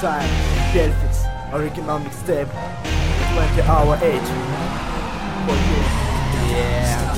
time, Belfix, original mixtape, 20-hour age. For you. Yeah.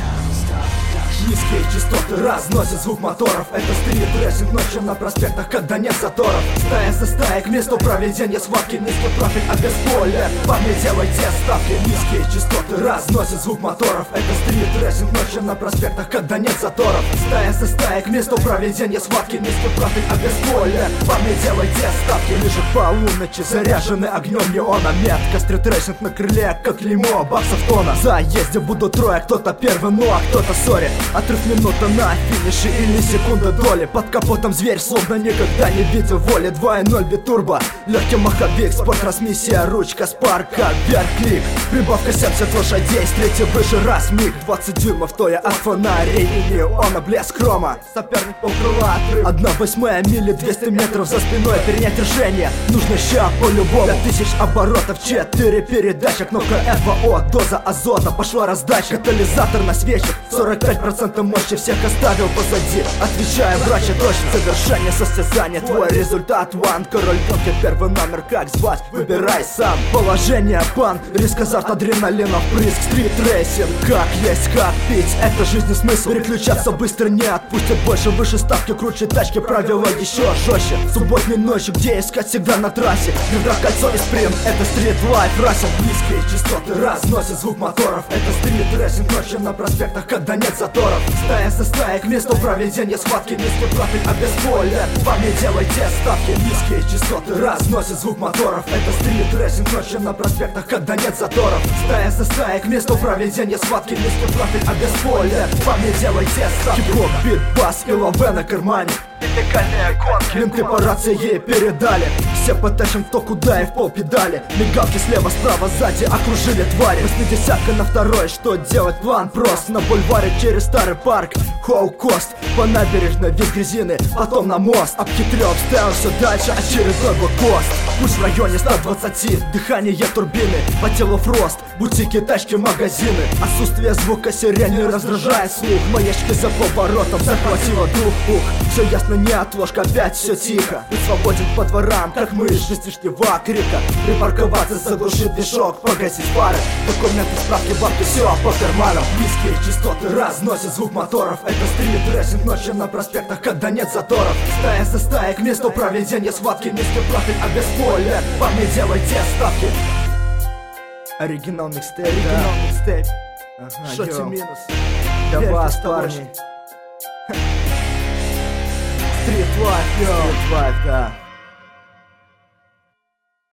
Низкие частоты разносят звук моторов. Это стрит-рэсинг ночью на проспектах, когда нет заторов. Стая за стаей к месту проведения схватки. Низкий профиль, а без спойлер. Парни, делайте ставки. Низкие частоты разносят звук моторов. Это стрит-рэсинг ночью на проспектах, когда нет заторов. Стая за стаей к месту проведения схватки. Низкий профиль, а без спойлер. Парни, делайте ставки. Ближе к полуночи, заряжены огнем неона. Метка, стрит-рэсинг на крыле, как клеймо баксов тона. В заезде будут трое, кто-то первый, ну а кто-то ссорит. Отрыв минута на финише или секунда доли. Под капотом зверь, словно никогда не видел воли. 2.0 битурбо, легкий маховик, спорт-трансмиссия, ручка спарка, вверх-клик. Прибавка 70 лошадей, с третьей выше раз миг. 20 дюймов, то я от фонарей и неона, блеск хрома. Соперник полкрыла, отрыв 1/8 мили, 200 метров за спиной. Перенять решение нужно ща по-любому. Для 1000 оборотов, 4 передачи. Кнопка ФВО, доза азота, пошла раздача. Катализатор на свечах, 45% мощи всех оставил позади. Отвечаю, братья, точно. Завершение состязания, твой результат one. Король гонки, первый номер, как звать, выбирай сам. Положение бан, риск, азарт, адреналина, впрыск. Стрит-рейсинг, как есть, как пить. Это жизнь смысл, переключаться быстро не отпустят. Больше, выше ставки, круче тачки, правила еще жестче. Субботней ночью, где искать, всегда на трассе. Гидро, кольцо и спринт, это стрит-лайф, расинг. Низкие частоты разносят звук моторов. Это стрит-рейсинг ночью на проспектах, когда нет заторов. Стая за стаей к месту проведения схватки. Низкий профиль, а без спойлер. Парни, делайте ставки. Низкие частоты разносят звук моторов. Это стрит-рэсинг ночью на проспектах, когда нет заторов. Стая за стаей к месту проведения схватки. Низкий профиль, а без спойлер. Парни, делайте ставки. Хип-хоп, бит, бас и лаве на кармане. Вертикальные гонки, менты по рации ей передали. Все потащим кто куда и в пол педали. Мигалки слева, справа, сзади окружили твари. 80-ка на второй, что делать, план прост. На бульваре через старый парк, Хоу-Кост. По набережной вид грязины, потом на мост. Обхитрил, обставил все дальше, очередной блокпост. Пусть в районе 120, дыхание турбины. По телу фрост, бутики, тачки, магазины. Отсутствие звука сирены раздражает слух. Маячки за поворотом захватило дух. Все ясно, не отложка, опять все тихо. Ты свободен по дворам, как мышь без лишнего крика. Припарковаться, заглушить движок, погасить фары. Документы, справки, банки, все по карманам. Низкие частоты разносят звук моторов. Это стрит-рэсинг ночью на проспектах, когда нет заторов. Стая за стаей к месту проведения схватки. Низкий профиль, а без спойлер. Парни, делайте ставки. Оригинал микстейп, микстейп. Шоти минус. Для вас, парни. Стрит-лайф, Стрит-лайф, да.